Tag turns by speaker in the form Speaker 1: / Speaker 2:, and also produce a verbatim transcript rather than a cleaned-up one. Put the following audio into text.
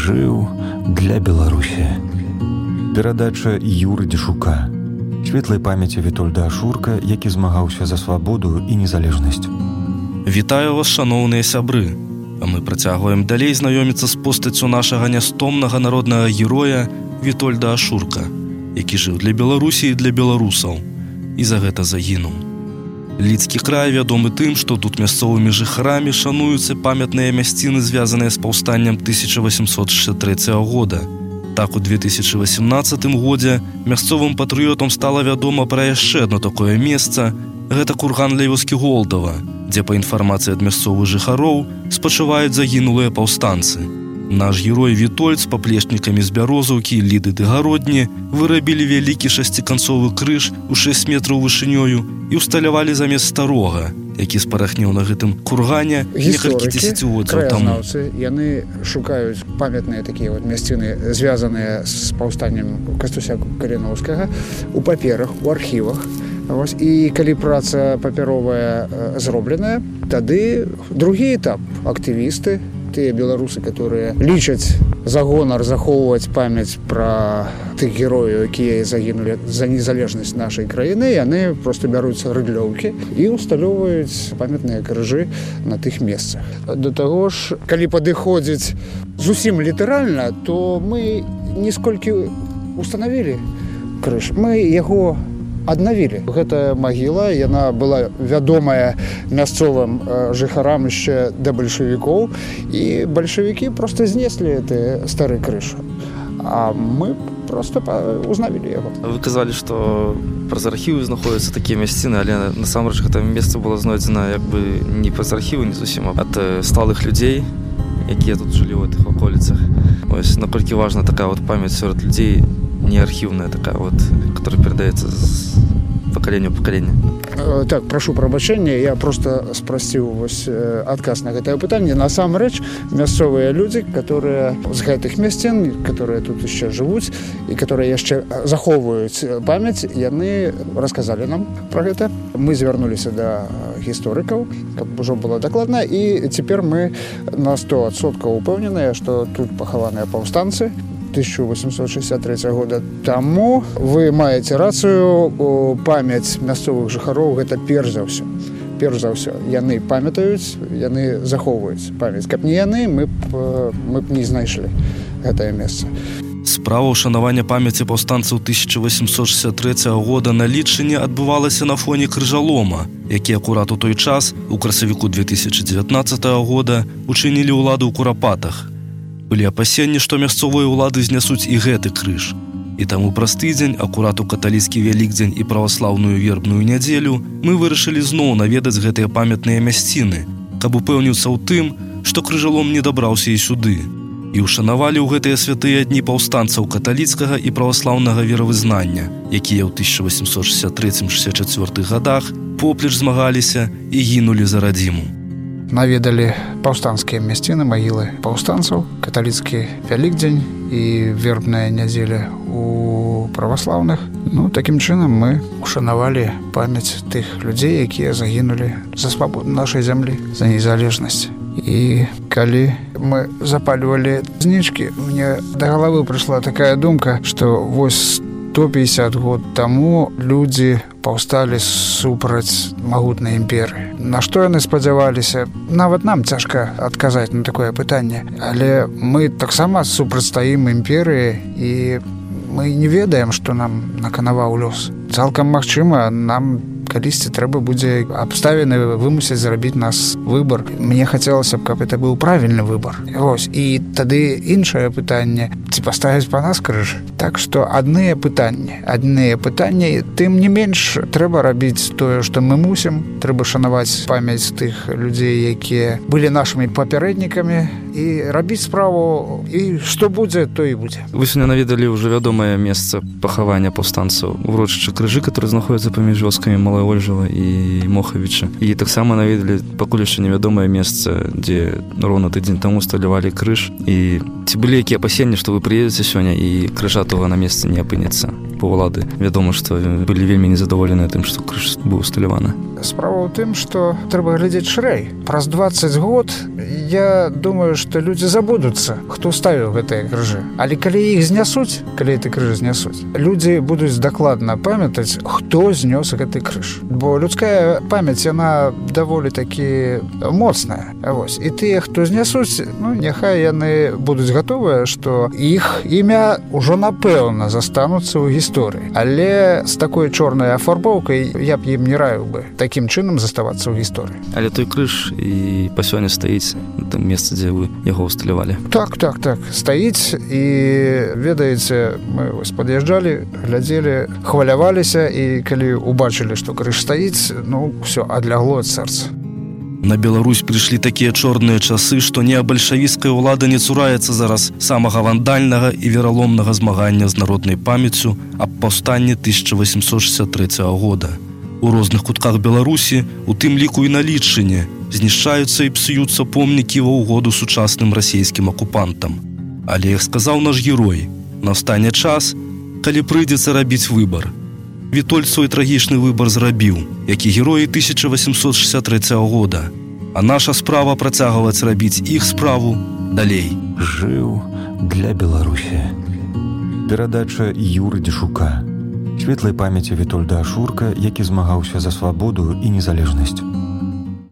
Speaker 1: жыў для Беларусі. Перадача Юры Дзешука. Светлай памяці Вітольда Ашурка, які змагаўся за свабоду і незалежнасць.
Speaker 2: Вітаю вас, шаноўныя сябры. А мы працягваем далей знаёміцца з постаццю нашага нястомнага народнага героя Вітольда Ашурка, які жыў для Беларусі і для беларусаў, і за гэта загінуў. Лідскі край вядомы тым, што тут мясцовымі жыхарамі шануюцца памятныя мясціны, звязаныя з паўстаннем тысяча васемсот шэсцьдзесят трэцяга года. Так, у две тысячы васемнаццатым годзе мясцовым патрыётам стала вядома пра яшчэ адно такое месца. Гэта курган ля вёскі Голдава, дзе, па інфармацыі ад мясцовых жыхароў, спачываюць загінулыя паўстанцы. Наш герой Вітольд з паплечнікамі з Бярозаўкі, Ліды ды Гародні вырабілі вялікі шасціканцовы крыж у шэсць метраў вышынёю і ўсталявалі замест старога, які спарахнеў на гэтым кургане некалькі дзесяцігоддзяў таму.
Speaker 3: Краязнаўцы, яны шукаюць памятныя такія вот мясціны, звязаныя з паўстаннем Кастуся Каліноўскага у паперах, у архівах. Вось, і калі праца папяровая зробленая, тады другі этап. Актывісты, тыя беларусы, которые лічаць за гонар захоўваць памяць пра тых герояў, якія загінулі за незалежнасць нашай краіны, яны проста бяруцца рыдлёўкі і усталёўваюць памятныя крыжы на тых месцах. Да таго ж, калі падыходзіць зусім літаральна, то мы не сколькі устанавілі крыж, мы яго аднавілі. Гэтая магіла, яна была вядомая мясцовым жыхарам яшчэ да бальшавікоў, і бальшавікі проста знеслі гэты стары крыж. А мы проста узнавілі яго.
Speaker 4: Вы казалі, што праз архівы знаходзяцца такія мясціны, але насамрэч гэта месца было знойдзена як бы не праз архівы, не зусім, а ад сталых людзей, якія тут жылі ў гэтых ваколіцах. Ось наколькі важна такая вот памяць сярод людзей, не архівная такая вот, которая передаецца з пакалення ў пакаленне.
Speaker 3: Так, прашу прабачэння, я проста спрасціў вось адказ на гэтае пытанне. Насамрэч, мясцовыя людзі, которые з гэтых мясцін, которые тут яшчэ жывуць і которые яшчэ захоўваюць памяць, яны расказалі нам пра гэта. Мы звярнуліся да гісторыкаў, каб ужо было дакладна, і цяпер мы на сто адсоткаў упэўненыя, што тут пахаваныя паўстанцы тысяча восемьсот шестьдесят третьего года. Таму вы маеце рацыю, памяць мясцовых жыхароў гэта перш за ўсё. Перш за ўсё. Яны памятаюць, яны захоўваюць памяць. Каб не яны, мы б, мы б не знайшлі гэтае месца.
Speaker 2: Справа ўшанавання памяці паўстанцаў тысяча восемьсот шестьдесят трэцяга года на Літчыне адбывалася на фоне крыжалома, які акурат у той час, у красавіку две тысячи девятнадцатого года, учынілі ўлады ў Курапатах. Былі апасенні, што мясцовыя ўлады знясуць і гэты крыж. І таму праз тыдзень, акурат у каталіцкі Вялікдзень і праваслаўную вербную нядзелю, мы вырашылі зноў наведаць гэтыя памятныя мясціны, каб упэўніцца ў тым, што крыжалом не дабраўся і сюды. І ўшанавалі ў гэтыя святыя дні паўстанцаў каталіцкага і праваслаўнага веравызнання, якія ў тысяча восемьсот шестьдесят третьем — шестьдесят четвёртых годах поплеч змагаліся і гінулі за радзіму.
Speaker 3: Наведалі паўстанцкія мясціны, магілы паўстанцаў, каталіцкі Вялікдзень і вербная нядзеля у праваслаўных. Ну, такім чынам мы ушанавалі памяць тых людзей, якія загінулі за свабоду нашай зямлі, за незалежнасць. І калі мы запальвалі знічкі, мне да галавы прыйшла такая думка, што вось сто пятьдесят год таму людзі паўсталі супраць магутнай імперыі. На што яны спадзяваліся? Нават нам цяжка адказаць на такое пытанне. Але мы таксама супрацьстаім імперыі, і мы не ведаем, што нам наканаваў лёс. Цалкам магчыма, нам калісьці трэба будзе абставіны вымусіць зрабіць нас выбар. Мне хацелася б, каб это быў правільны выбар. Вось. І тады іншае пытанне, ці паставіць па нас крыж. Так што адныя пытанні, адныя пытанні, тым не менш трэба рабіць тое, што мы мусім. Трэба шанаваць памяць тых людзей, якія былі нашымі папярэднікамі, і рабіць справу, і што будзе, то і будзе.
Speaker 4: Вы сёння наведалі ўжо вядомае месца пахавання паўстанцаў, урочышча крыжы, которые знаходзяцца паміж вёскамі Малая Ольжава і Мохавіча. І таксама наведалі пакуль яшчэ невядомае месца, дзе роўна тыдзень таму усталявалі крыж. І ці былі якія апасенні, што вы прыедзеце сёння і крыжа того на месцы не апынецца? Бо ўлады вядома, што былі вельмі незадаволеныя тым, што крыж быў усталяваны.
Speaker 3: Справа ў тым, што трэба глядзець шырэй. Праз дваццаць год я думаю, што людзі забудуцца, хто ставіў гэтыя крыжы. Але калі іх знясуць, калі гэты крыж знясуць, людзі будуць дакладна памятаць, хто знёс гэты крыж. Бо людская памяць, яна даволі такі моцная. Вось. І тыя, хто знясуць, ну, няхай яны будуць гатовыя, што іх імя ўжо напэўна застануцца ў гісторыі. Але з такой чорнай афарбоўкай я б ім не раіў бы такім чынам заставацца ў гісторыі.
Speaker 4: Але той крыж і па сёння стаіць на тым месцы, дзе вы яго ўсталявалі.
Speaker 3: Так, так, так, стаіць. І ведаеце, мы вось пад'язджалі, глядзелі, хваляваліся, і калі убачылі, што крыж стаіць, ну, ўсё, адлягло ад сэрца.
Speaker 2: На Беларусь прыйшлі такія чорныя часы, што неабальшавіцкая ўлада не цураецца зараз самага вандальнага і вераломнага змагання з народнай памяццю аб паўстанні тысяча восемьсот шестьдесят третьего года. У розных кутках Беларусі, у тым ліку і на Літчыне, знішчаюцца і псуюцца помнікі ва ўгоду сучасным расійскім акупантам. Але, як сказаў наш герой, настане час, калі прыйдзецца рабіць выбар. Вітольд свой трагічны выбар зрабіў, як і героі тысяча восемьсот шестьдесят третьего года. А наша справа працягваць рабіць іх справу далей.
Speaker 1: Жыў для Беларусі. Перадача Юры Дзішука. Светлай памяці Вітольда Ашурка, які змагаўся за свабоду і незалежнасць.